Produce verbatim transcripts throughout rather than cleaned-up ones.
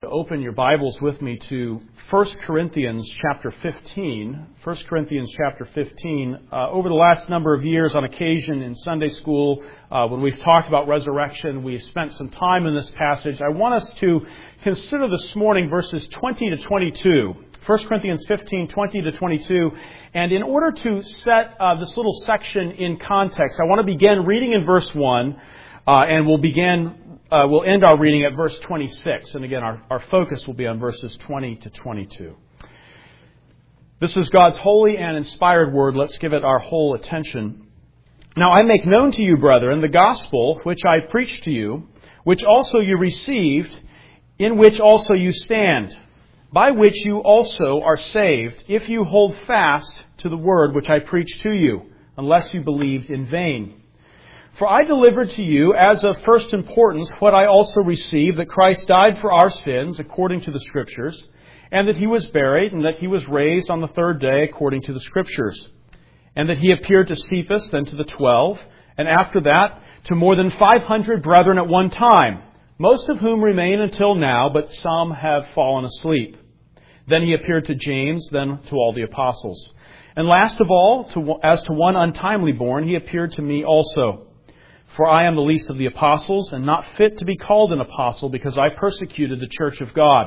Open your Bibles with me to First Corinthians chapter fifteen. First Corinthians chapter fifteen. Uh, over the last number of years, on occasion in Sunday school, uh, when we've talked about resurrection, we've spent some time in this passage. I want us to consider this morning verses twenty to twenty-two. First Corinthians fifteen, twenty to twenty-two. And in order to set uh, this little section in context, I want to begin reading in verse one, uh, and we'll begin Uh, we'll end our reading at verse twenty-six. And again, our, our focus will be on verses twenty to twenty-two. This is God's holy and inspired word. Let's give it our whole attention. Now I make known to you, brethren, the gospel which I preached to you, which also you received, in which also you stand, by which you also are saved, if you hold fast to the word which I preached to you, unless you believed in vain. For I delivered to you as of first importance what I also received, that Christ died for our sins according to the Scriptures, and that He was buried, and that He was raised on the third day according to the Scriptures, and that He appeared to Cephas, then to the twelve, and after that to more than five hundred brethren at one time, most of whom remain until now, but some have fallen asleep. Then He appeared to James, then to all the apostles. And last of all, to, as to one untimely born, He appeared to me also. For I am the least of the apostles, and not fit to be called an apostle, because I persecuted the church of God.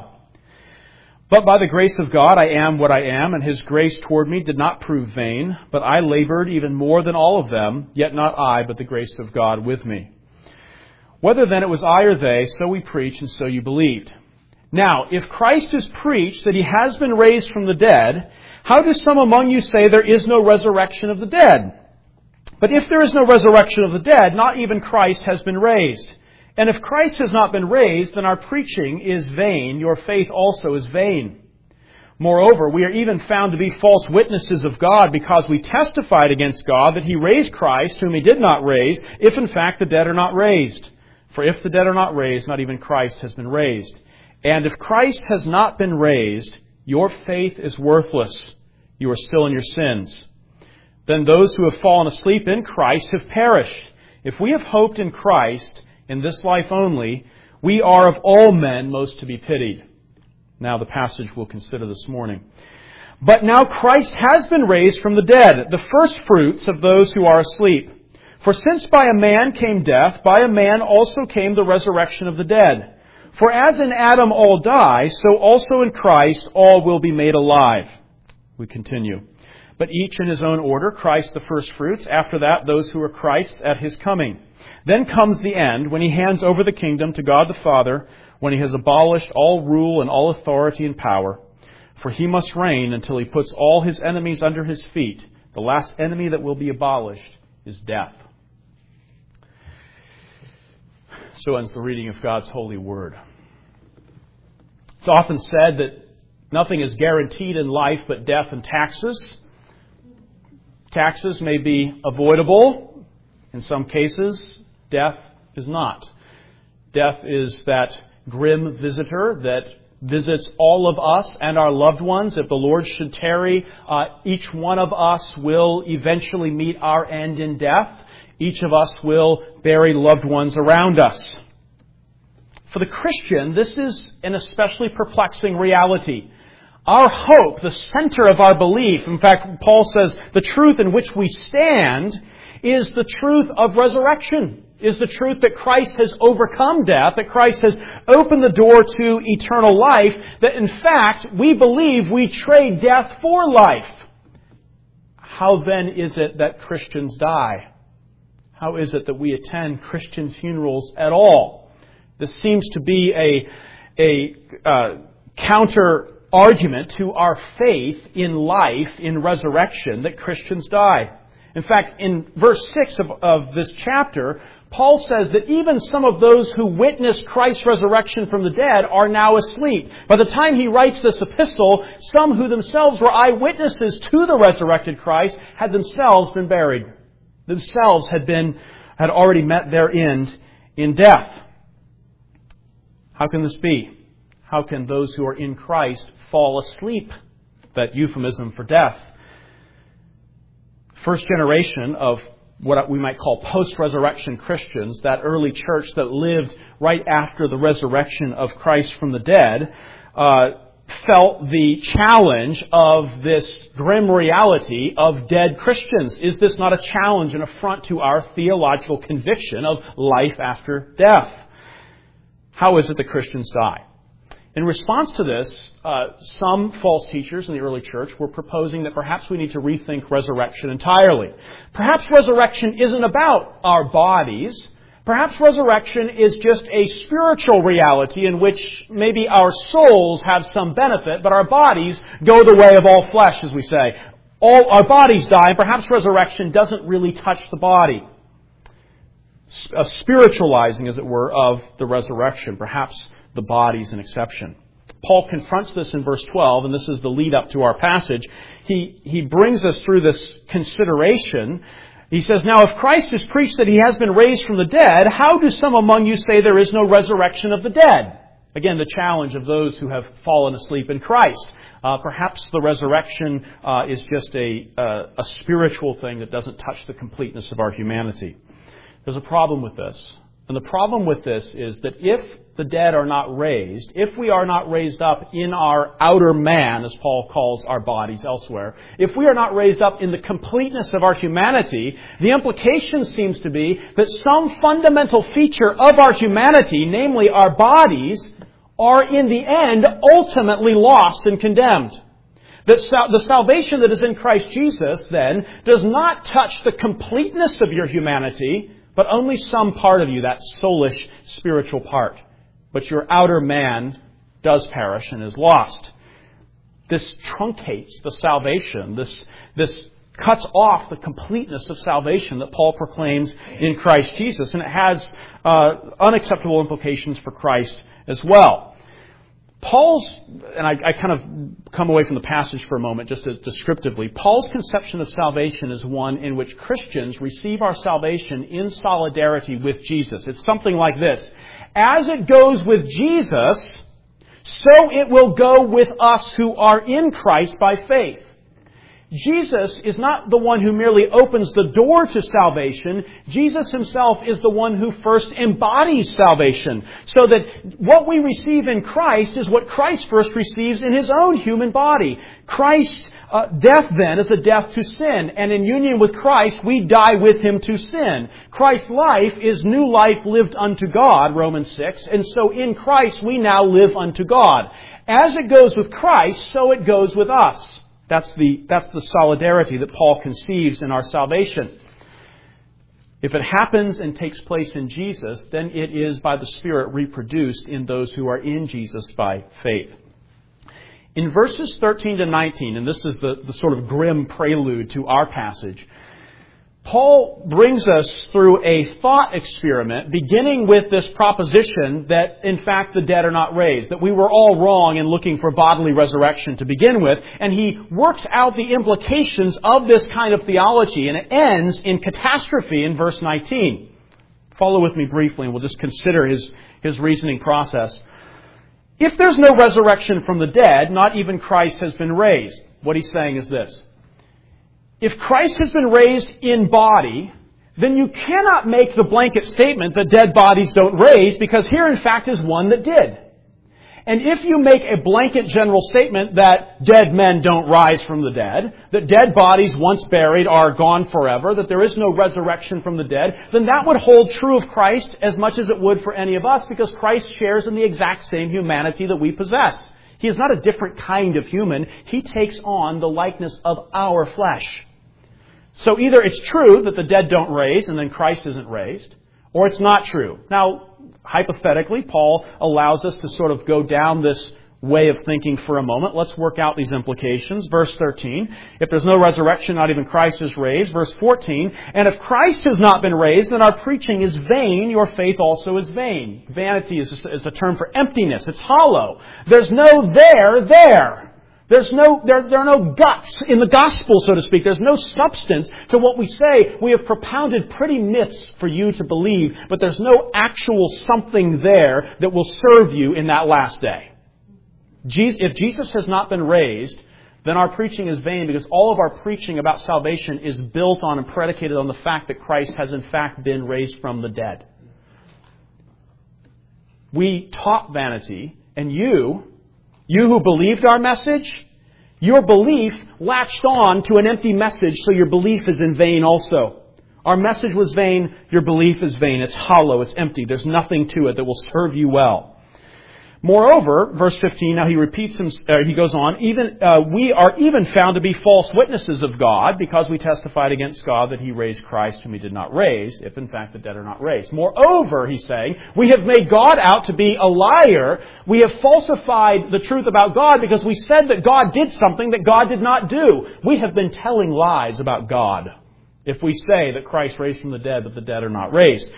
But by the grace of God I am what I am, and His grace toward me did not prove vain. But I labored even more than all of them, yet not I, but the grace of God with me. Whether then it was I or they, so we preach, and so you believed. Now, if Christ is preached that He has been raised from the dead, how do some among you say there is no resurrection of the dead? But if there is no resurrection of the dead, not even Christ has been raised. And if Christ has not been raised, then our preaching is vain, your faith also is vain. Moreover, we are even found to be false witnesses of God, because we testified against God that He raised Christ, whom He did not raise, if in fact the dead are not raised. For if the dead are not raised, not even Christ has been raised. And if Christ has not been raised, your faith is worthless. You are still in your sins. Then those who have fallen asleep in Christ have perished. If we have hoped in Christ in this life only, we are of all men most to be pitied. Now the passage we'll consider this morning. But now Christ has been raised from the dead, the first fruits of those who are asleep. For since by a man came death, by a man also came the resurrection of the dead. For as in Adam all die, so also in Christ all will be made alive. We continue. But each in his own order, Christ the first fruits, after that those who are Christ's at His coming. Then comes the end, when He hands over the kingdom to God the Father, when He has abolished all rule and all authority and power. For He must reign until He puts all His enemies under His feet. The last enemy that will be abolished is death. So ends the reading of God's holy word. It's often said that nothing is guaranteed in life but death and taxes. Taxes may be avoidable. In some cases, death is not. Death is that grim visitor that visits all of us and our loved ones. If the Lord should tarry, uh, each one of us will eventually meet our end in death. Each of us will bury loved ones around us. For the Christian, this is an especially perplexing reality. Our hope, the center of our belief, in fact, Paul says the truth in which we stand is the truth of resurrection, is the truth that Christ has overcome death, that Christ has opened the door to eternal life, that in fact we believe we trade death for life. How then is it that Christians die? How is it that we attend Christian funerals at all? This seems to be a, a uh, counter argument to our faith in life, in resurrection, that Christians die. In fact, in verse six of, of this chapter, Paul says that even some of those who witnessed Christ's resurrection from the dead are now asleep. By the time he writes this epistle, some who themselves were eyewitnesses to the resurrected Christ had themselves been buried. Themselves had been, had already met their end in death. How can this be? How can those who are in Christ fall asleep? That euphemism for death. First generation of what we might call post-resurrection Christians, that early church that lived right after the resurrection of Christ from the dead, uh, felt the challenge of this grim reality of dead Christians. Is this not a challenge, an affront to our theological conviction of life after death? How is it that Christians die? In response to this, uh, some false teachers in the early church were proposing that perhaps we need to rethink resurrection entirely. Perhaps resurrection isn't about our bodies. Perhaps resurrection is just a spiritual reality in which maybe our souls have some benefit, but our bodies go the way of all flesh, as we say. All our bodies die, and perhaps resurrection doesn't really touch the body. A spiritualizing, as it were, of the resurrection. Perhaps the body's an exception. Paul confronts this in verse twelve, and this is the lead up to our passage. He, he brings us through this consideration. He says, "Now if Christ is preached that he has been raised from the dead, how do some among you say there is no resurrection of the dead?" Again, the challenge of those who have fallen asleep in Christ. Uh, perhaps the resurrection uh, is just a, uh, a spiritual thing that doesn't touch the completeness of our humanity. There's a problem with this. And the problem with this is that if the dead are not raised, if we are not raised up in our outer man, as Paul calls our bodies elsewhere, if we are not raised up in the completeness of our humanity, the implication seems to be that some fundamental feature of our humanity, namely our bodies, are in the end ultimately lost and condemned. That sal- the salvation that is in Christ Jesus, then, does not touch the completeness of your humanity, but only some part of you, that soulish, spiritual part. But your outer man does perish and is lost. This truncates the salvation. This, this cuts off the completeness of salvation that Paul proclaims in Christ Jesus. And it has uh, unacceptable implications for Christ as well. Paul's, and I, I kind of come away from the passage for a moment just to, descriptively, Paul's conception of salvation is one in which Christians receive our salvation in solidarity with Jesus. It's something like this. As it goes with Jesus, so it will go with us who are in Christ by faith. Jesus is not the one who merely opens the door to salvation. Jesus himself is the one who first embodies salvation. So that what we receive in Christ is what Christ first receives in his own human body. Christ's uh, death then is a death to sin. And in union with Christ, we die with him to sin. Christ's life is new life lived unto God, Romans six. And so in Christ, we now live unto God. As it goes with Christ, so it goes with us. That's the, that's the solidarity that Paul conceives in our salvation. If it happens and takes place in Jesus, then it is by the Spirit reproduced in those who are in Jesus by faith. In verses thirteen to nineteen, and this is the, the sort of grim prelude to our passage, Paul brings us through a thought experiment, beginning with this proposition that, in fact, the dead are not raised, that we were all wrong in looking for bodily resurrection to begin with, and he works out the implications of this kind of theology, and it ends in catastrophe in verse nineteen. Follow with me briefly, and we'll just consider his, his reasoning process. If there's no resurrection from the dead, not even Christ has been raised. What he's saying is this. If Christ has been raised in body, then you cannot make the blanket statement that dead bodies don't raise, because here in fact is one that did. And if you make a blanket general statement that dead men don't rise from the dead, that dead bodies once buried are gone forever, that there is no resurrection from the dead, then that would hold true of Christ as much as it would for any of us, because Christ shares in the exact same humanity that we possess. He is not a different kind of human. He takes on the likeness of our flesh. So either it's true that the dead don't raise and then Christ isn't raised, or it's not true. Now, hypothetically, Paul allows us to sort of go down this way of thinking for a moment. Let's work out these implications. Verse thirteen, if there's no resurrection, not even Christ is raised. Verse fourteen, and if Christ has not been raised, then our preaching is vain, your faith also is vain. Vanity is a, is a term for emptiness. It's hollow. There's no there there. There's no, there, there are no guts in the gospel, so to speak. There's no substance to what we say. We have propounded pretty myths for you to believe, but there's no actual something there that will serve you in that last day. Jesus, if Jesus has not been raised, then our preaching is vain, because all of our preaching about salvation is built on and predicated on the fact that Christ has in fact been raised from the dead. We taught vanity, and you, you who believed our message, your belief latched on to an empty message, so your belief is in vain also. Our message was vain, your belief is vain. It's hollow, it's empty. There's nothing to it that will serve you well. Moreover, verse fifteen, now he repeats him, uh, he goes on, even uh, we are even found to be false witnesses of God, because we testified against God that He raised Christ whom He did not raise, if in fact the dead are not raised. Moreover, he's saying, we have made God out to be a liar. We have falsified the truth about God because we said that God did something that God did not do. We have been telling lies about God if we say that Christ raised from the dead, but the dead are not raised.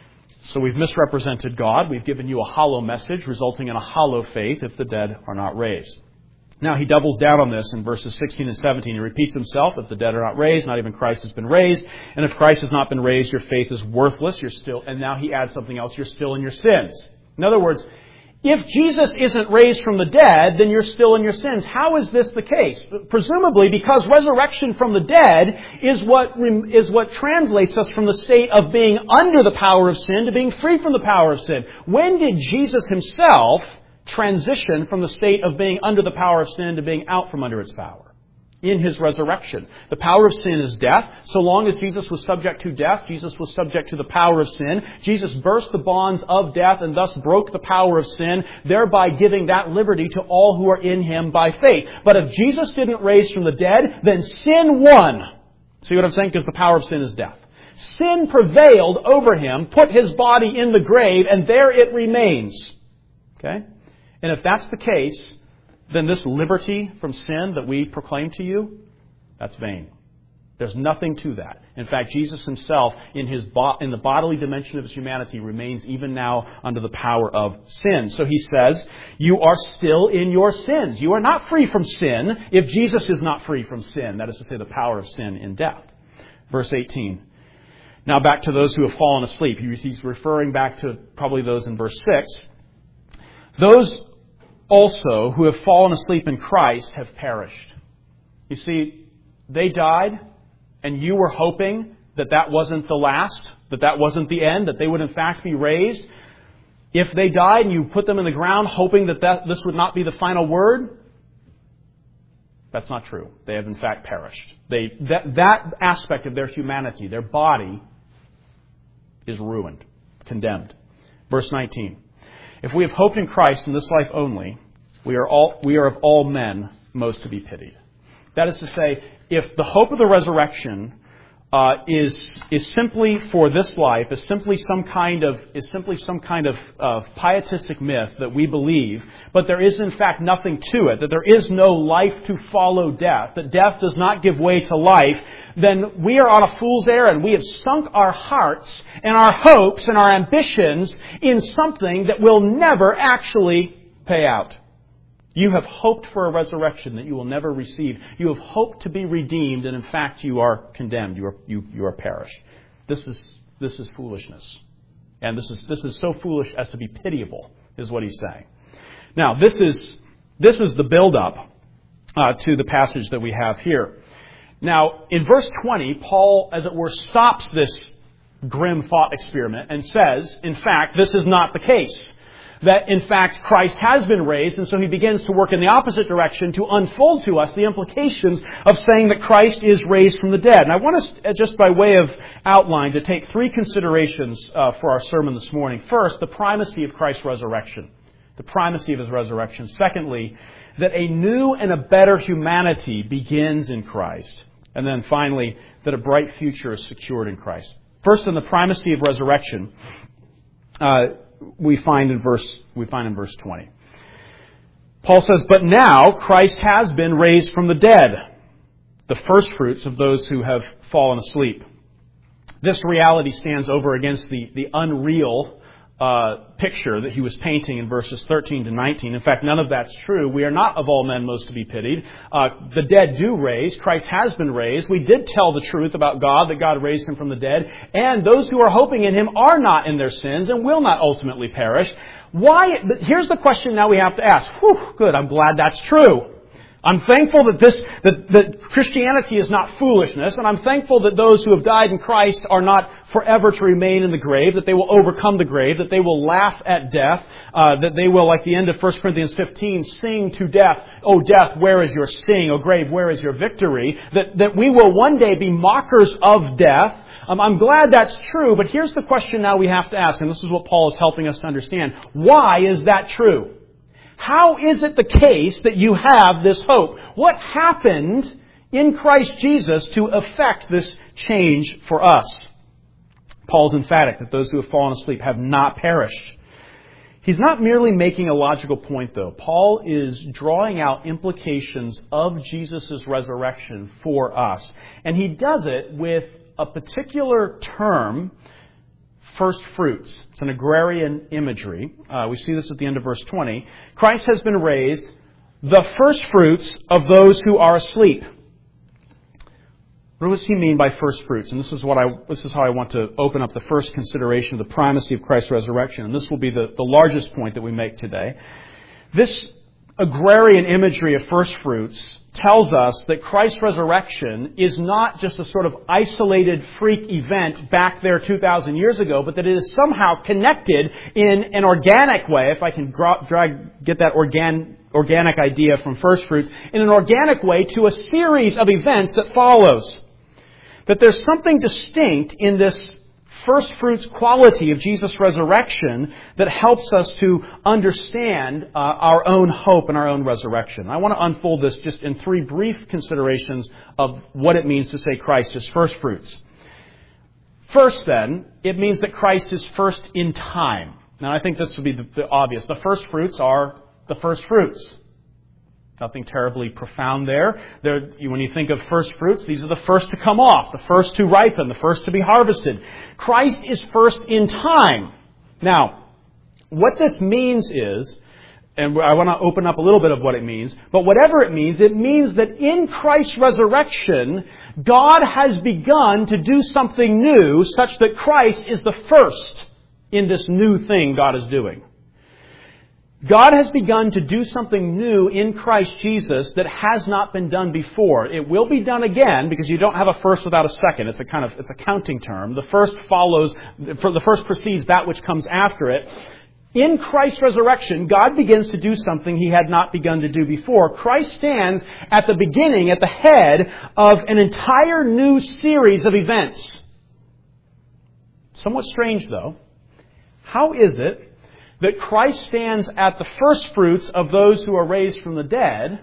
So we've misrepresented God. We've given you a hollow message, resulting in a hollow faith if the dead are not raised. Now he doubles down on this in verses sixteen and seventeen. He repeats himself, if the dead are not raised, not even Christ has been raised. And if Christ has not been raised, your faith is worthless. You're still, and now he adds something else, you're still in your sins. In other words, if Jesus isn't raised from the dead, then you're still in your sins. How is this the case? Presumably because resurrection from the dead is what is what translates us from the state of being under the power of sin to being free from the power of sin. When did Jesus himself transition from the state of being under the power of sin to being out from under its power? In his resurrection. The power of sin is death. So long as Jesus was subject to death, Jesus was subject to the power of sin. Jesus burst the bonds of death and thus broke the power of sin, thereby giving that liberty to all who are in him by faith. But if Jesus didn't raise from the dead, then sin won. See what I'm saying? Because the power of sin is death. Sin prevailed over him, put his body in the grave, and there it remains. Okay? And if that's the case, then this liberty from sin that we proclaim to you, that's vain. There's nothing to that. In fact, Jesus himself, in his bo- in the bodily dimension of his humanity, remains even now under the power of sin. So he says, you are still in your sins. You are not free from sin if Jesus is not free from sin. That is to say, the power of sin in death. Verse eighteen. Now back to those who have fallen asleep. He's referring back to probably those in verse six. Those also who have fallen asleep in Christ have perished. You see, they died, and you were hoping that that wasn't the last, that that wasn't the end, that they would in fact be raised. If they died and you put them in the ground hoping that, that this would not be the final word, that's not true. They have in fact perished. They, that, that aspect of their humanity, their body, is ruined, condemned. Verse nineteen. If we have hoped in Christ in this life only, we are all we are of all men most to be pitied. That is to say, if the hope of the resurrection uh, is is simply for this life, is simply some kind of is simply some kind of uh, pietistic myth that we believe, but there is in fact nothing to it, that there is no life to follow death, that death does not give way to life, then we are on a fool's errand. We have sunk our hearts and our hopes and our ambitions in something that will never actually pay out. You have hoped for a resurrection that you will never receive. You have hoped to be redeemed, and in fact you are condemned. You are you, you are perished. This is this is foolishness. And this is this is so foolish as to be pitiable, is what he's saying. Now, this is this is the build-up uh, to the passage that we have here. Now, in verse twenty, Paul, as it were, stops this grim thought experiment and says, in fact, this is not the case. That, in fact, Christ has been raised, and so he begins to work in the opposite direction to unfold to us the implications of saying that Christ is raised from the dead. And I want us, just by way of outline, to take three considerations uh, for our sermon this morning. First, the primacy of Christ's resurrection. The primacy of his resurrection. Secondly, that a new and a better humanity begins in Christ. And then finally, that a bright future is secured in Christ. First, in the primacy of resurrection, uh, we find in verse we find in verse twenty. Paul says, "But now Christ has been raised from the dead, the firstfruits of those who have fallen asleep." This reality stands over against the, the unreal uh, picture that he was painting in verses thirteen to nineteen. In fact, none of that's true. We are not of all men most to be pitied. Uh, the dead do raise. Christ has been raised. We did tell the truth about God, that God raised him from the dead. And those who are hoping in him are not in their sins and will not ultimately perish. Why? But here's the question now we have to ask. Whew, good, I'm glad that's true. I'm thankful that this, that, that Christianity is not foolishness, and I'm thankful that those who have died in Christ are not forever to remain in the grave, that they will overcome the grave, that they will laugh at death, uh, that they will, like the end of First Corinthians fifteen, sing to death, "O death, where is your sting? O grave, where is your victory?" That, that we will one day be mockers of death. Um, I'm glad that's true, but here's the question now we have to ask, and this is what Paul is helping us to understand. Why is that true? How is it the case that you have this hope? What happened in Christ Jesus to effect this change for us? Paul's emphatic that those who have fallen asleep have not perished. He's not merely making a logical point, though. Paul is drawing out implications of Jesus' resurrection for us. And he does it with a particular term, first fruits. It's an agrarian imagery. Uh, we see this at the end of verse twenty. Christ has been raised, the first fruits of those who are asleep. What does he mean by first fruits? And this is what I this is how I want to open up the first consideration of the primacy of Christ's resurrection. And this will be the, the largest point that we make today. This agrarian imagery of first fruits tells us that Christ's resurrection is not just a sort of isolated freak event back there two thousand years ago, but that it is somehow connected in an organic way, if I can drag, get that organ, organic idea from first fruits, in an organic way to a series of events that follows. That there's something distinct in this first fruits quality of Jesus' resurrection that helps us to understand uh, our own hope and our own resurrection. I want to unfold this just in three brief considerations of what it means to say Christ is first fruits. First, then, it means that Christ is first in time. Now, I think this would be the, the obvious. The first fruits are the first fruits. Nothing terribly profound there. there. When you think of first fruits, these are the first to come off, the first to ripen, the first to be harvested. Christ is first in time. Now, what this means is, and I want to open up a little bit of what it means, but whatever it means, it means that in Christ's resurrection, God has begun to do something new such that Christ is the first in this new thing God is doing. God has begun to do something new in Christ Jesus that has not been done before. It will be done again because you don't have a first without a second. It's a kind of, it's a counting term. The first follows, the first precedes that which comes after it. In Christ's resurrection, God begins to do something He had not begun to do before. Christ stands at the beginning, at the head of an entire new series of events. Somewhat strange, though. How is it that Christ stands at the first fruits of those who are raised from the dead,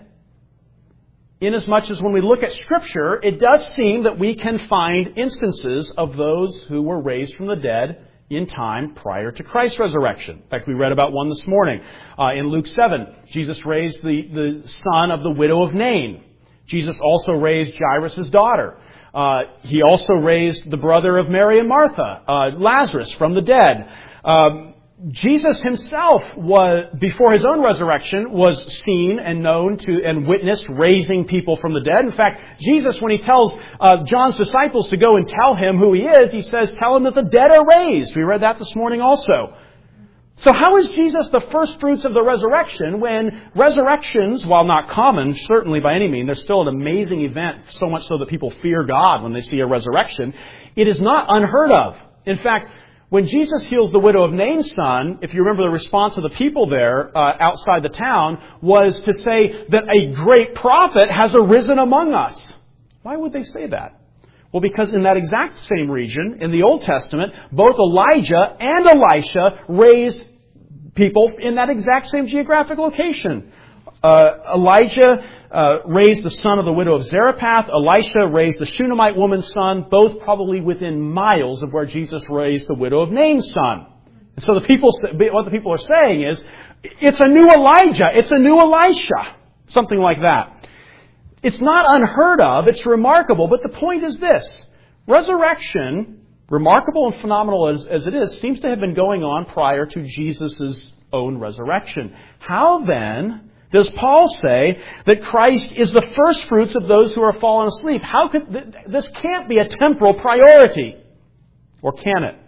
inasmuch as when we look at Scripture, it does seem that we can find instances of those who were raised from the dead in time prior to Christ's resurrection. In fact, we read about one this morning. Uh, in Luke seven, Jesus raised the, the son of the widow of Nain. Jesus also raised Jairus' daughter. Uh, he also raised the brother of Mary and Martha, uh, Lazarus, from the dead. Um, Jesus himself was, before his own resurrection, was seen and known to and witnessed raising people from the dead. In fact, Jesus, when he tells uh, John's disciples to go and tell him who he is, he says, tell him that the dead are raised. We read that this morning also. So how is Jesus the first fruits of the resurrection when resurrections, while not common, certainly by any means, they're still an amazing event, so much so that people fear God when they see a resurrection. It is not unheard of. In fact, when Jesus heals the widow of Nain's son, if you remember the response of the people there uh, outside the town, was to say that a great prophet has arisen among us. Why would they say that? Well, because in that exact same region, in the Old Testament, both Elijah and Elisha raised people in that exact same geographic location. Uh, Elijah uh, raised the son of the widow of Zarephath. Elisha raised the Shunammite woman's son, both probably within miles of where Jesus raised the widow of Nain's son. And so the people, what the people are saying is, it's a new Elijah, it's a new Elisha, something like that. It's not unheard of, it's remarkable, but the point is this. Resurrection, remarkable and phenomenal as, as it is, seems to have been going on prior to Jesus' own resurrection. How then does Paul say that Christ is the first fruits of those who are fallen asleep? How could th- this can't be a temporal priority? Or can it?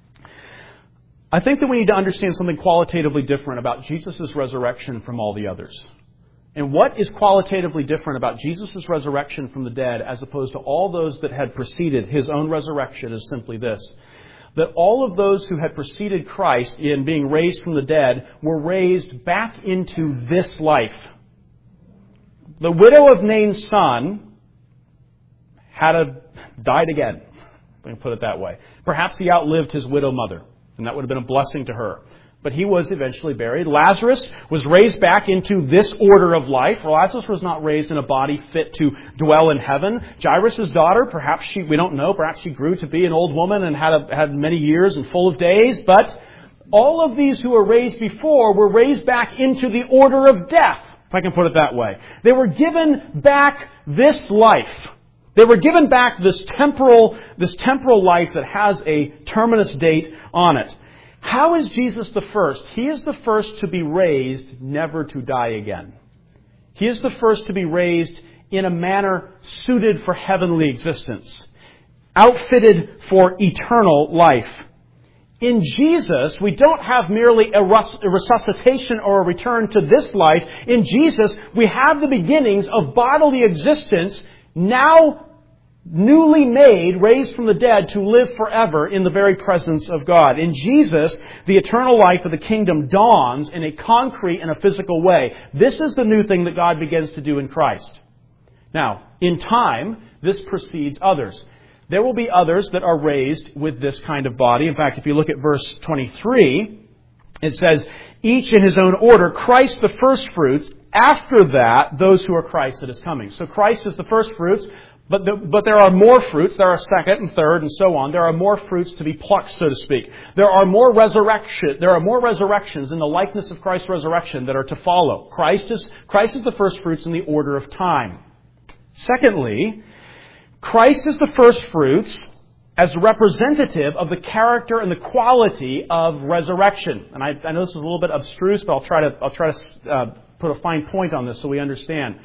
I think that we need to understand something qualitatively different about Jesus' resurrection from all the others. And what is qualitatively different about Jesus' resurrection from the dead as opposed to all those that had preceded his own resurrection is simply this: that all of those who had preceded Christ in being raised from the dead were raised back into this life. The widow of Nain's son had a, died again. Let me put it that way. Perhaps he outlived his widow mother, and that would have been a blessing to her. But he was eventually buried. Lazarus was raised back into this order of life. Lazarus was not raised in a body fit to dwell in heaven. Jairus' daughter, perhaps she, we don't know, perhaps she grew to be an old woman and had, a, had many years and full of days. But all of these who were raised before were raised back into the order of death, if I can put it that way. They were given back this life. They were given back this temporal, this temporal life that has a terminus date on it. How is Jesus the first? He is the first to be raised, never to die again. He is the first to be raised in a manner suited for heavenly existence, outfitted for eternal life. In Jesus, we don't have merely a resuscitation or a return to this life. In Jesus, we have the beginnings of bodily existence, now newly made, raised from the dead to live forever in the very presence of God. In Jesus, the eternal life of the kingdom dawns in a concrete and a physical way. This is the new thing that God begins to do in Christ. Now, in time, this precedes others. There will be others that are raised with this kind of body. In fact, if you look at verse twenty-three, it says, each in his own order, Christ the first fruits, after that, those who are Christ that is coming. So Christ is the first fruits. But, the, but there are more fruits. There are second and third and so on. There are more fruits to be plucked, so to speak. There are more resurrection. There are more resurrections in the likeness of Christ's resurrection that are to follow. Christ is, Christ is the first fruits in the order of time. Secondly, Christ is the first fruits as representative of the character and the quality of resurrection. And I, I know this is a little bit abstruse, but I'll try to, I'll try to uh, put a fine point on this so we understand.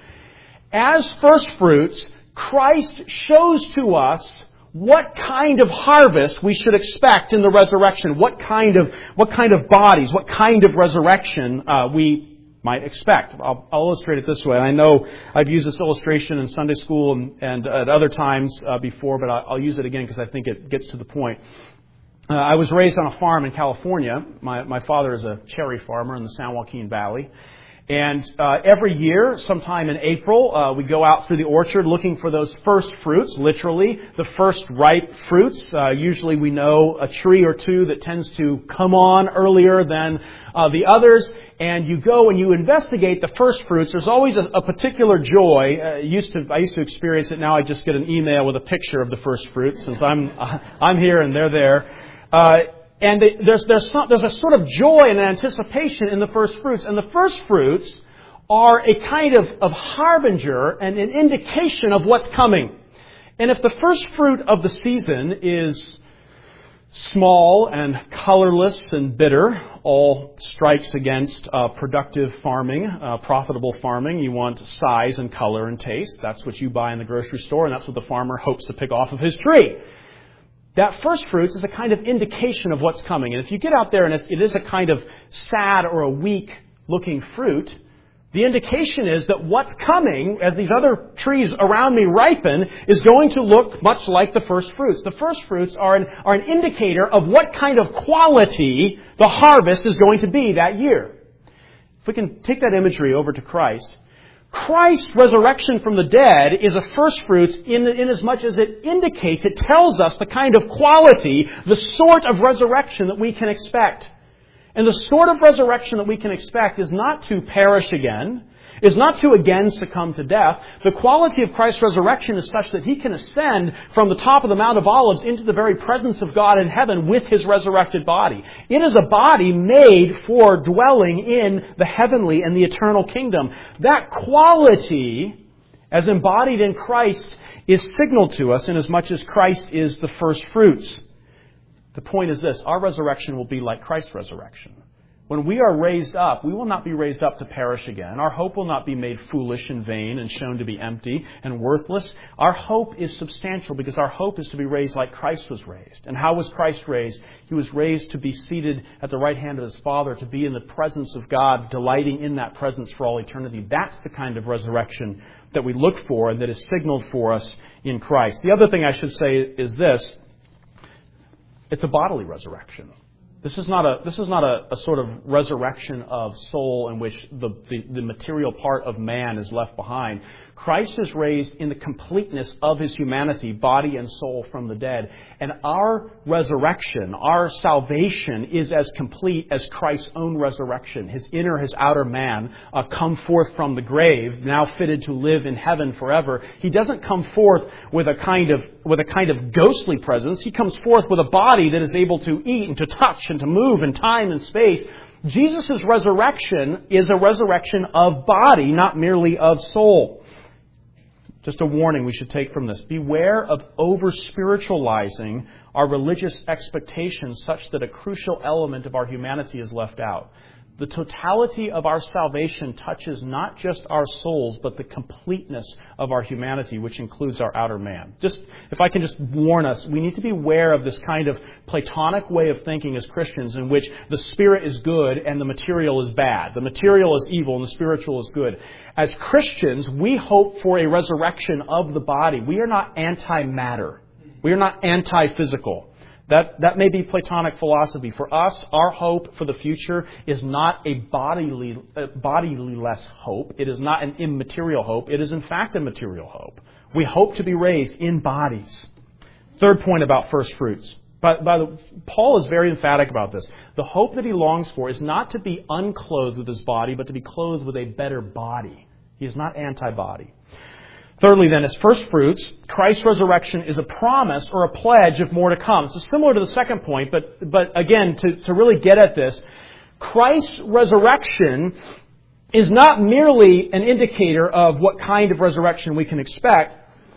As first fruits, Christ shows to us what kind of harvest we should expect in the resurrection, what kind of what kind of bodies, what kind of resurrection uh, we might expect. I'll, I'll illustrate it this way. I know I've used this illustration in Sunday school and, and at other times uh, before, but I'll, I'll use it again because I think it gets to the point. Uh, I was raised on a farm in California. My, my father is a cherry farmer in the San Joaquin Valley. And uh, every year, sometime in April, uh, we go out through the orchard looking for those first fruits, literally, the first ripe fruits. Uh, usually we know a tree or two that tends to come on earlier than uh, the others. And you go and you investigate the first fruits. There's always a, a particular joy. Uh, used to, I used to experience it. Now I just get an email with a picture of the first fruits since I'm uh, I'm here and they're there. Uh, And there's, there's, some, there's a sort of joy and anticipation in the first fruits. And the first fruits are a kind of, of harbinger and an indication of what's coming. And if the first fruit of the season is small and colorless and bitter, all strikes against uh, productive farming, uh, profitable farming. You want size and color and taste. That's what you buy in the grocery store, and that's what the farmer hopes to pick off of his tree. That first fruits is a kind of indication of what's coming. And if you get out there and it is a kind of sad or a weak looking fruit, the indication is that what's coming as these other trees around me ripen is going to look much like the first fruits. The first fruits are an, are an indicator of what kind of quality the harvest is going to be that year. If we can take that imagery over to Christ, Christ's resurrection from the dead is a first fruits in, in as much as it indicates, it tells us the kind of quality, the sort of resurrection that we can expect. And the sort of resurrection that we can expect is not to perish again, is not to again succumb to death. The quality of Christ's resurrection is such that He can ascend from the top of the Mount of Olives into the very presence of God in heaven with His resurrected body. It is a body made for dwelling in the heavenly and the eternal kingdom. That quality, as embodied in Christ, is signaled to us inasmuch as Christ is the first fruits. The point is this: our resurrection will be like Christ's resurrection. When we are raised up, we will not be raised up to perish again. Our hope will not be made foolish and vain and shown to be empty and worthless. Our hope is substantial because our hope is to be raised like Christ was raised. And how was Christ raised? He was raised to be seated at the right hand of His Father, to be in the presence of God, delighting in that presence for all eternity. That's the kind of resurrection that we look for and that is signaled for us in Christ. The other thing I should say is this. It's a bodily resurrection. This is not a this is not a, a sort of resurrection of soul in which the, the, the material part of man is left behind. Christ is raised in the completeness of His humanity, body and soul, from the dead. And our resurrection, our salvation, is as complete as Christ's own resurrection. His inner, His outer man, uh, come forth from the grave, now fitted to live in heaven forever. He doesn't come forth with a kind of with a kind of ghostly presence. He comes forth with a body that is able to eat and to touch and to move in time and space. Jesus' resurrection is a resurrection of body, not merely of soul. Just a warning we should take from this. Beware of over-spiritualizing our religious expectations such that a crucial element of our humanity is left out. The totality of our salvation touches not just our souls, but the completeness of our humanity, which includes our outer man. Just, if I can just warn us, we need to be aware of this kind of Platonic way of thinking as Christians in which the spirit is good and the material is bad. The material is evil and the spiritual is good. As Christians, we hope for a resurrection of the body. We are not anti-matter. We are not anti-physical. That that may be Platonic philosophy. For us, our hope for the future is not a bodily, uh, bodily-less hope. It is not an immaterial hope. It is, in fact, a material hope. We hope to be raised in bodies. Third point about first fruits. By, by the, Paul is very emphatic about this. The hope that he longs for is not to be unclothed with his body, but to be clothed with a better body. He is not anti-body. Thirdly, then, as first fruits, Christ's resurrection is a promise or a pledge of more to come. So similar to the second point, but but again, to, to really get at this, Christ's resurrection is not merely an indicator of what kind of resurrection we can expect,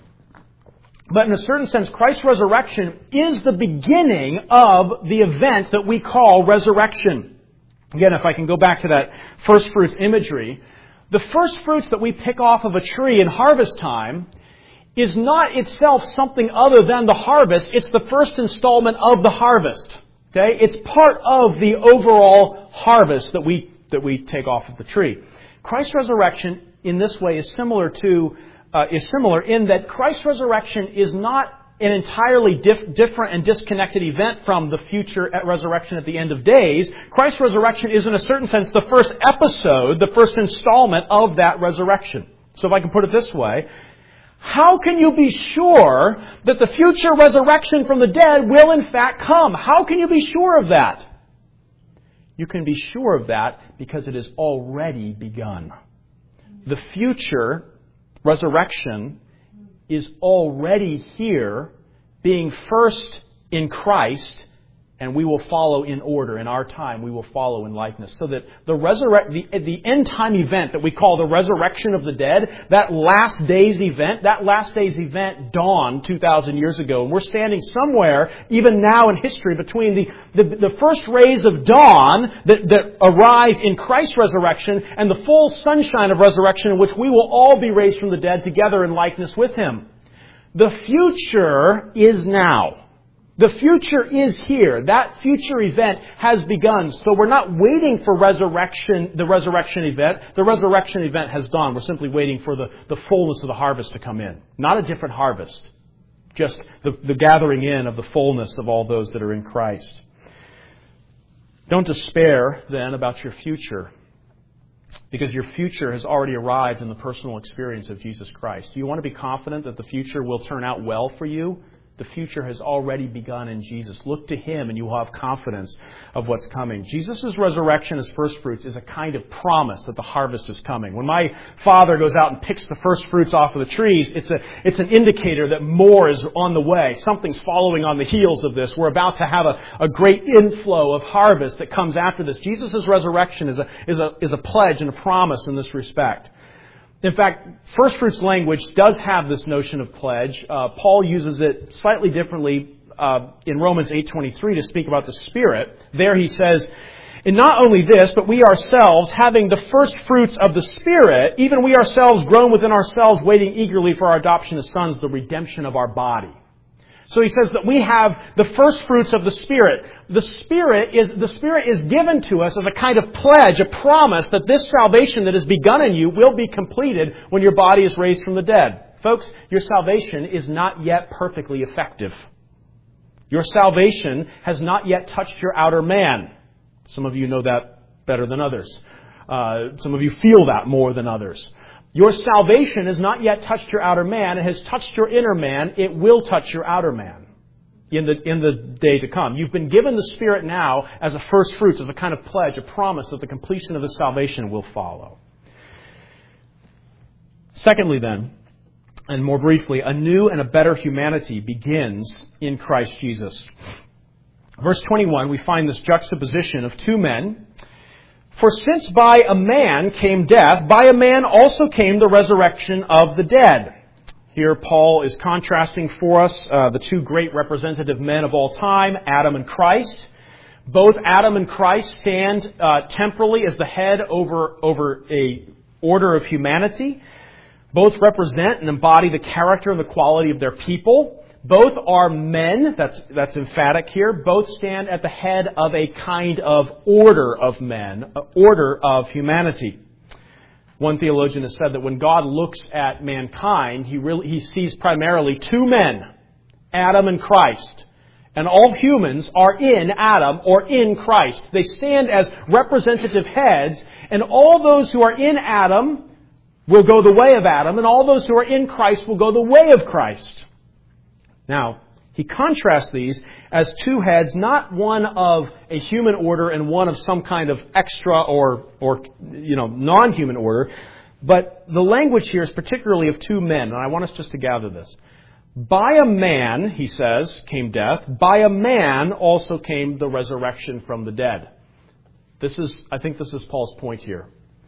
but in a certain sense, Christ's resurrection is the beginning of the event that we call resurrection. Again, if I can go back to that first fruits imagery, the first fruits that we pick off of a tree in harvest time is not itself something other than the harvest. It's the first installment of the harvest. Okay? It's part of the overall harvest that we that we take off of the tree. Christ's resurrection in this way is similar to uh, is similar in that Christ's resurrection is not an entirely diff- different and disconnected event from the future at resurrection at the end of days. Christ's resurrection is, in a certain sense, the first episode, the first installment of that resurrection. So if I can put it this way, how can you be sure that the future resurrection from the dead will in fact come? How can you be sure of that? You can be sure of that because it has already begun. The future resurrection is already here, being first in Christ, and we will follow in order. In our time, we will follow in likeness. So that the resurrect, the, the end time event that we call the resurrection of the dead, that last days event, that last days event dawned two thousand years ago. And we're standing somewhere, even now in history, between the, the, the first rays of dawn that, that arise in Christ's resurrection and the full sunshine of resurrection in which we will all be raised from the dead together in likeness with Him. The future is now. The future is here. That future event has begun. So we're not waiting for resurrection, the resurrection event. The resurrection event has dawned. We're simply waiting for the, the fullness of the harvest to come in. Not a different harvest. Just the, the gathering in of the fullness of all those that are in Christ. Don't despair, then, about your future, because your future has already arrived in the personal experience of Jesus Christ. Do you want to be confident that the future will turn out well for you? The future has already begun in Jesus. Look to Him and you will have confidence of what's coming. Jesus' resurrection as first fruits is a kind of promise that the harvest is coming. When my father goes out and picks the first fruits off of the trees, it's a it's an indicator that more is on the way. Something's following on the heels of this. We're about to have a, a great inflow of harvest that comes after this. Jesus' resurrection is a is a is a pledge and a promise in this respect. In fact, first fruits language does have this notion of pledge. Uh, Paul uses it slightly differently uh, in Romans eight twenty-three to speak about the Spirit. There he says, And not only this, but we ourselves, having the first fruits of the Spirit, even we ourselves grown within ourselves, waiting eagerly for our adoption as sons, the redemption of our body. So he says that we have the first fruits of the Spirit. The Spirit is, the Spirit is given to us as a kind of pledge, a promise that this salvation that has begun in you will be completed when your body is raised from the dead. Folks, your salvation is not yet perfectly effective. Your salvation has not yet touched your outer man. Some of you know that better than others. Uh, some of you feel that more than others. Your salvation has not yet touched your outer man. It has touched your inner man. It will touch your outer man in the, in the day to come. You've been given the Spirit now as a first fruits, as a kind of pledge, a promise that the completion of the salvation will follow. Secondly then, and more briefly, a new and a better humanity begins in Christ Jesus. Verse twenty-one, we find this juxtaposition of two men. For since by a man came death, by a man also came the resurrection of the dead. Here Paul is contrasting for us uh, the two great representative men of all time, Adam and Christ. Both Adam and Christ stand uh, temporally as the head over, over a order of humanity. Both represent and embody the character and the quality of their people. Both are men, that's, that's emphatic here. Both stand at the head of a kind of order of men, an order of humanity. One theologian has said that when God looks at mankind, he really, he sees primarily two men, Adam and Christ. And all humans are in Adam or in Christ. They stand as representative heads, and all those who are in Adam will go the way of Adam, and all those who are in Christ will go the way of Christ. Now, he contrasts these as two heads, not one of a human order and one of some kind of extra or, or you know, non-human order. But the language here is particularly of two men, and I want us just to gather this. By a man, he says, came death. By a man also came the resurrection from the dead. This is, I think this is Paul's point here.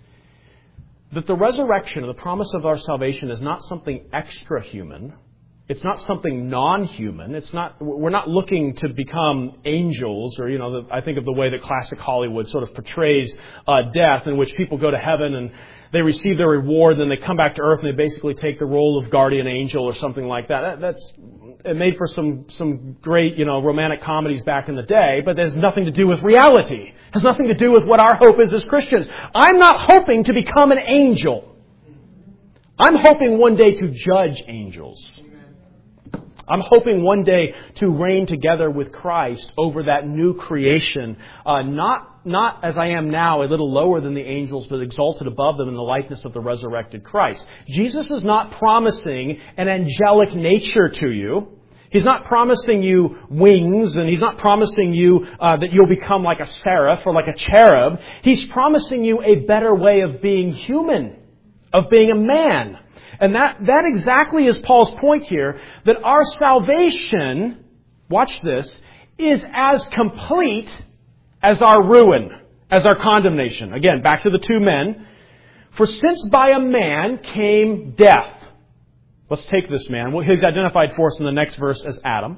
That the resurrection, the promise of our salvation, is not something extra human. It's not something non-human. It's not. We're not looking to become angels, or you know. The, I think of the way that classic Hollywood sort of portrays uh, death, in which people go to heaven and they receive their reward, then they come back to earth and they basically take the role of guardian angel or something like that. that that's it made for some some great you know romantic comedies back in the day, but it has nothing to do with reality. It has nothing to do with what our hope is as Christians. I'm not hoping to become an angel. I'm hoping one day to judge angels. I'm hoping one day to reign together with Christ over that new creation, uh, not not as I am now, a little lower than the angels, but exalted above them in the likeness of the resurrected Christ. Jesus is not promising an angelic nature to you. He's not promising you wings, and He's not promising you uh, that you'll become like a seraph or like a cherub. He's promising you a better way of being human, of being a man. And that, that exactly is Paul's point here, that our salvation, watch this, is as complete as our ruin, as our condemnation. Again, back to the two men. For since by a man came death. Let's take this man. Well, he's identified for us in the next verse as Adam.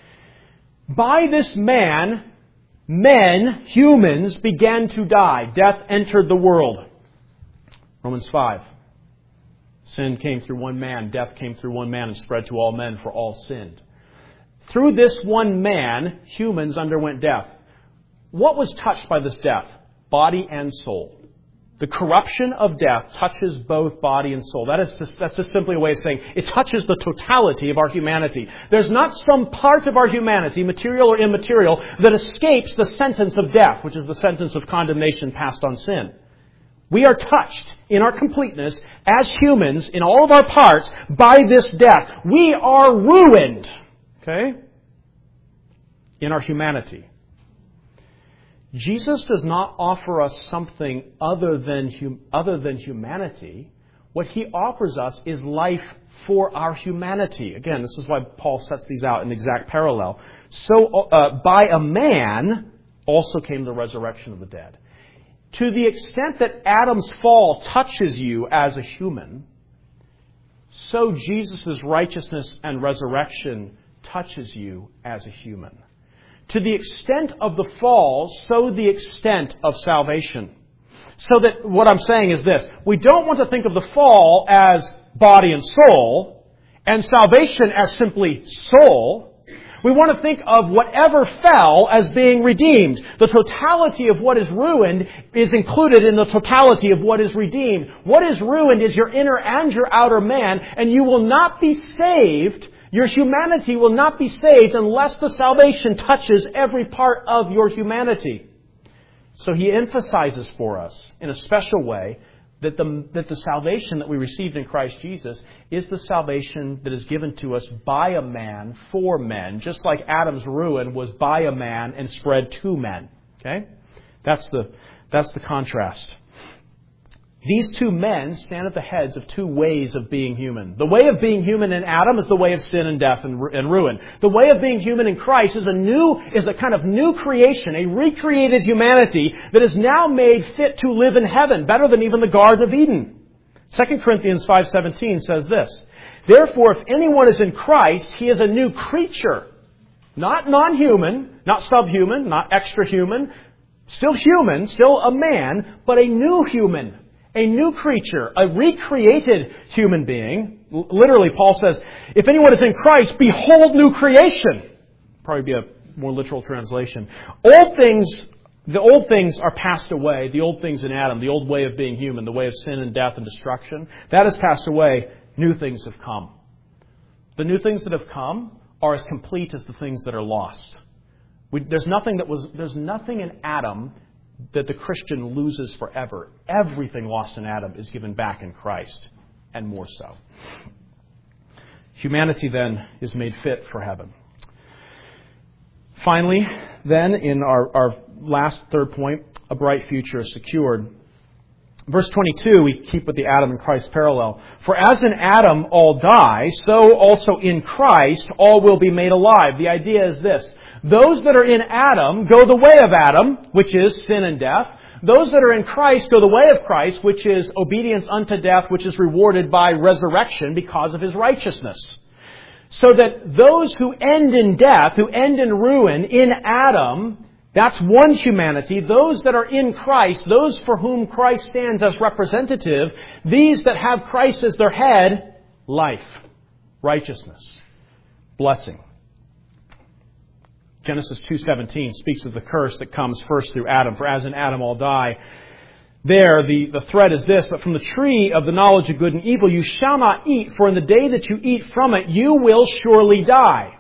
By this man, men, humans, began to die. Death entered the world. Romans five. Sin came through one man, death came through one man, and spread to all men, for all sinned. Through this one man, humans underwent death. What was touched by this death? Body and soul. The corruption of death touches both body and soul. That is just, that's just simply a way of saying it touches the totality of our humanity. There's not some part of our humanity, material or immaterial, that escapes the sentence of death, which is the sentence of condemnation passed on sin. We are touched in our completeness as humans, in all of our parts, by this death. We are ruined, okay, in our humanity. Jesus does not offer us something other than hum- other than humanity. What He offers us is life for our humanity. Again, this is why Paul sets these out in exact parallel. So, uh, by a man also came the resurrection of the dead. To the extent that Adam's fall touches you as a human, so Jesus' righteousness and resurrection touches you as a human. To the extent of the fall, so the extent of salvation. So that what I'm saying is this. We don't want to think of the fall as body and soul, and salvation as simply soul. We want to think of whatever fell as being redeemed. The totality of what is ruined is included in the totality of what is redeemed. What is ruined is your inner and your outer man, and you will not be saved. Your humanity will not be saved unless the salvation touches every part of your humanity. So he emphasizes for us in a special way that the, that the salvation that we received in Christ Jesus is the salvation that is given to us by a man for men, just like Adam's ruin was by a man and spread to men. Okay? That's the, that's the contrast. These two men stand at the heads of two ways of being human. The way of being human in Adam is the way of sin and death and, and ruin. The way of being human in Christ is a new, is a kind of new creation, a recreated humanity that is now made fit to live in heaven, better than even the Garden of Eden. Second Corinthians five seventeen says this, "Therefore, if anyone is in Christ, he is a new creature." Not non-human, not subhuman, not extra-human, still human, still a man, but a new human. A new creature, a recreated human being. Literally, Paul says, if anyone is in Christ, behold new creation. Probably be a more literal translation. Old things, the old things are passed away. The old things in Adam, the old way of being human, the way of sin and death and destruction, that has passed away. New things have come. The new things that have come are as complete as the things that are lost. We, there's nothing that was, there's nothing in Adam that the Christian loses forever. Everything lost in Adam is given back in Christ, and more so. Humanity then is made fit for heaven. Finally, then, in our, our last third point, a bright future is secured. Verse twenty-two, we keep with the Adam and Christ parallel. For as in Adam all die, so also in Christ all will be made alive. The idea is this. Those that are in Adam go the way of Adam, which is sin and death. Those that are in Christ go the way of Christ, which is obedience unto death, which is rewarded by resurrection because of His righteousness. So that those who end in death, who end in ruin in Adam, that's one humanity. Those that are in Christ, those for whom Christ stands as representative, these that have Christ as their head, life, righteousness, blessing. Genesis two seventeen speaks of the curse that comes first through Adam. For as in Adam all die. There, the, the thread is this, but from the tree of the knowledge of good and evil you shall not eat, for in the day that you eat from it, you will surely die.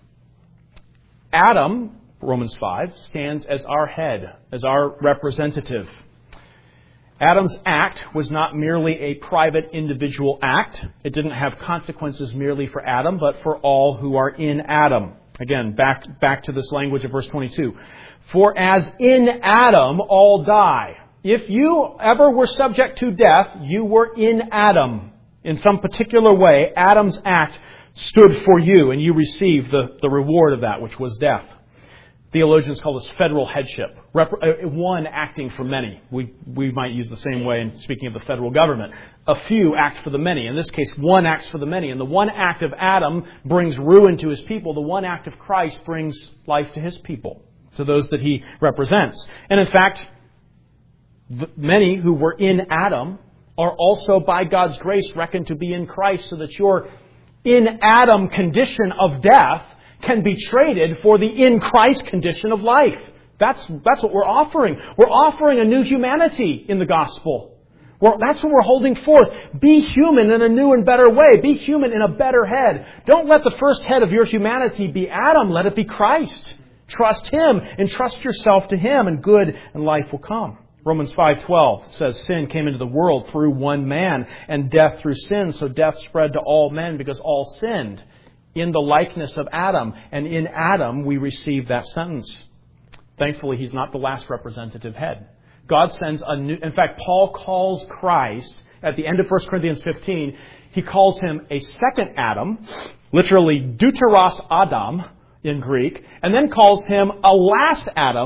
Adam, Romans five, stands as our head, as our representative. Adam's act was not merely a private individual act. It didn't have consequences merely for Adam, but for all who are in Adam. Again, back, back to this language of verse twenty-two. For as in Adam all die. If you ever were subject to death, you were in Adam. In some particular way, Adam's act stood for you, and you received the, the reward of that, which was death. Theologians call this federal headship. Rep- one acting for many. We, we might use the same way in speaking of the federal government. A few act for the many. In this case, one acts for the many. And the one act of Adam brings ruin to his people. The one act of Christ brings life to His people, to those that He represents. And in fact, the many who were in Adam are also by God's grace reckoned to be in Christ, so that your in Adam condition of death can be traded for the in Christ condition of life. That's, that's what we're offering. We're offering a new humanity in the gospel. We're, that's what we're holding forth. Be human in a new and better way. Be human in a better head. Don't let the first head of your humanity be Adam. Let it be Christ. Trust Him and trust yourself to Him, and good and life will come. Romans five twelve says, sin came into the world through one man, and death through sin. So death spread to all men because all sinned. In the likeness of Adam, and in Adam we receive that sentence. Thankfully, He's not the last representative head. God sends a new... In fact, Paul calls Christ, at the end of First Corinthians fifteen, he calls Him a second Adam, literally deuteros Adam in Greek, and then calls Him a last Adam,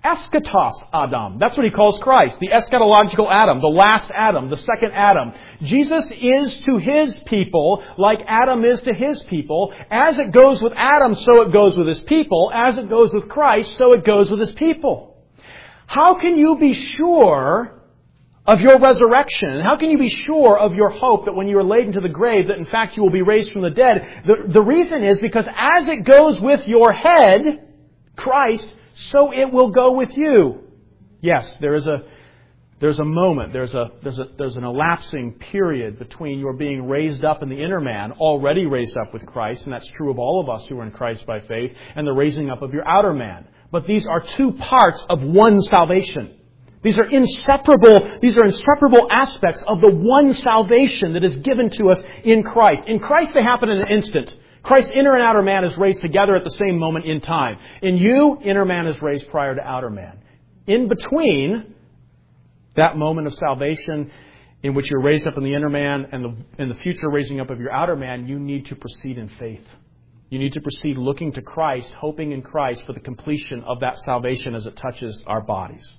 Eschatos Adam. That's what he calls Christ. The eschatological Adam. The last Adam. The second Adam. Jesus is to his people like Adam is to his people. As it goes with Adam, so it goes with his people. As it goes with Christ, so it goes with his people. How can you be sure of your resurrection? How can you be sure of your hope that when you are laid into the grave, that in fact you will be raised from the dead? The, the reason is because as it goes with your head, Christ, so it will go with you. Yes, there is a there's a moment, there's a there's a there's an elapsing period between your being raised up in the inner man, already raised up with Christ, and that's true of all of us who are in Christ by faith, and the raising up of your outer man. But these are two parts of one salvation. These are inseparable, these are inseparable aspects of the one salvation that is given to us in Christ. In Christ they happen in an instant. Christ's inner and outer man is raised together at the same moment in time. In you, inner man is raised prior to outer man. In between that moment of salvation in which you're raised up in the inner man and the, in the future raising up of your outer man, you need to proceed in faith. You need to proceed looking to Christ, hoping in Christ for the completion of that salvation as it touches our bodies.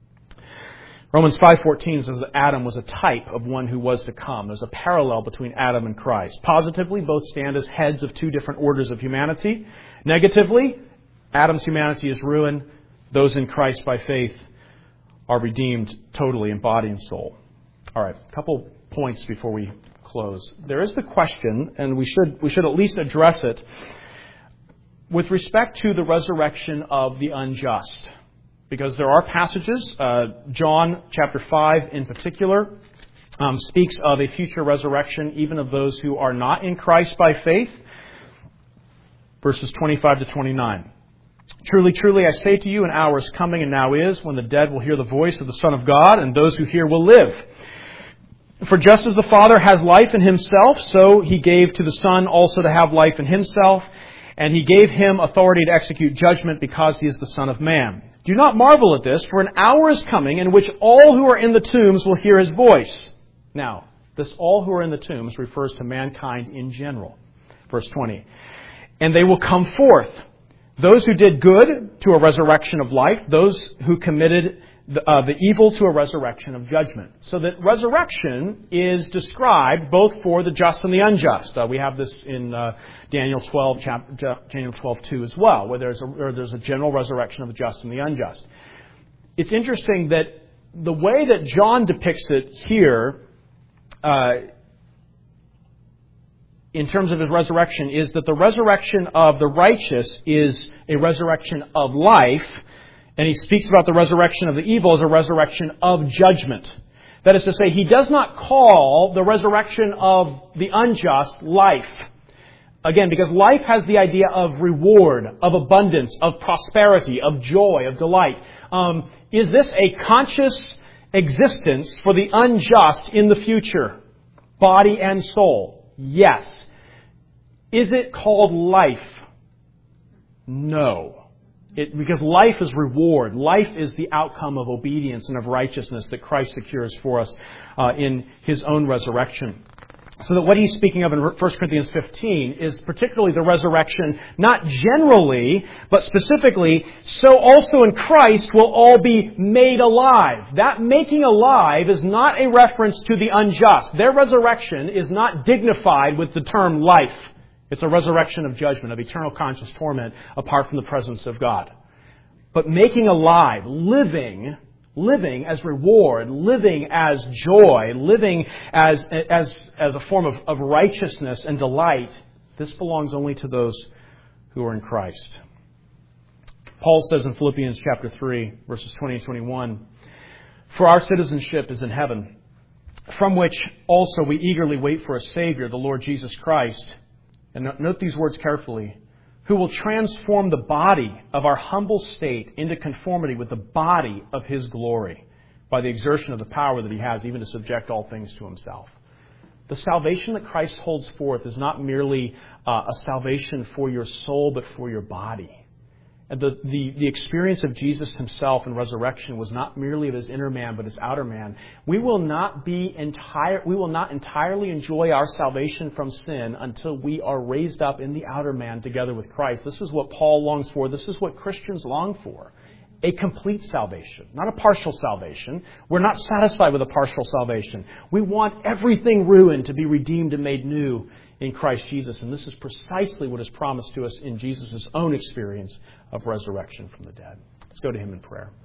Romans five fourteen says that Adam was a type of one who was to come. There's a parallel between Adam and Christ. Positively, both stand as heads of two different orders of humanity. Negatively, Adam's humanity is ruined. Those in Christ by faith are redeemed totally in body and soul. All right, a couple points before we close. There is the question, and we should we should at least address it, with respect to the resurrection of the unjust. Because there are passages, uh, John chapter five in particular, um, speaks of a future resurrection even of those who are not in Christ by faith. Verses twenty-five to twenty-nine. Truly, truly, I say to you, an hour is coming and now is, when the dead will hear the voice of the Son of God, and those who hear will live. For just as the Father has life in himself, so he gave to the Son also to have life in himself, and he gave him authority to execute judgment because he is the Son of Man. Do not marvel at this, for an hour is coming in which all who are in the tombs will hear his voice. Now, this all who are in the tombs refers to mankind in general. Verse twenty. And they will come forth, those who did good to a resurrection of life, those who committed the, uh, the evil to a resurrection of judgment. So that resurrection is described both for the just and the unjust. Uh, we have this in uh, Daniel twelve, chapter, Daniel twelve two as well, where there's a, where there's a general resurrection of the just and the unjust. It's interesting that the way that John depicts it here, uh, in terms of his resurrection, is that the resurrection of the righteous is a resurrection of life. And he speaks about the resurrection of the evil as a resurrection of judgment. That is to say, he does not call the resurrection of the unjust life. Again, because life has the idea of reward, of abundance, of prosperity, of joy, of delight. Um, is this a conscious existence for the unjust in the future? Body and soul? Yes. Is it called life? No. It, because life is reward. Life is the outcome of obedience and of righteousness that Christ secures for us uh, in His own resurrection. So that what he's speaking of in First Corinthians fifteen is particularly the resurrection, not generally, but specifically, so also in Christ will all be made alive. That making alive is not a reference to the unjust. Their resurrection is not dignified with the term life. It's a resurrection of judgment, of eternal conscious torment apart from the presence of God. But making alive, living, living as reward, living as joy, living as, as, as a form of, of righteousness and delight, this belongs only to those who are in Christ. Paul says in Philippians chapter three, verses twenty and twenty-one, "For our citizenship is in heaven, from which also we eagerly wait for a Savior, the Lord Jesus Christ." And note these words carefully. "Who will transform the body of our humble state into conformity with the body of His glory by the exertion of the power that He has even to subject all things to Himself." The salvation that Christ holds forth is not merely uh, a salvation for your soul, but for your body. And the, the, the experience of Jesus Himself in resurrection was not merely of His inner man, but His outer man. We will not be entire, we will not entirely enjoy our salvation from sin until we are raised up in the outer man together with Christ. This is what Paul longs for. This is what Christians long for. a complete salvation, not a partial salvation. We're not satisfied with a partial salvation. We want everything ruined to be redeemed and made new in Christ Jesus. And this is precisely what is promised to us in Jesus' own experience of resurrection from the dead. Let's go to Him in prayer.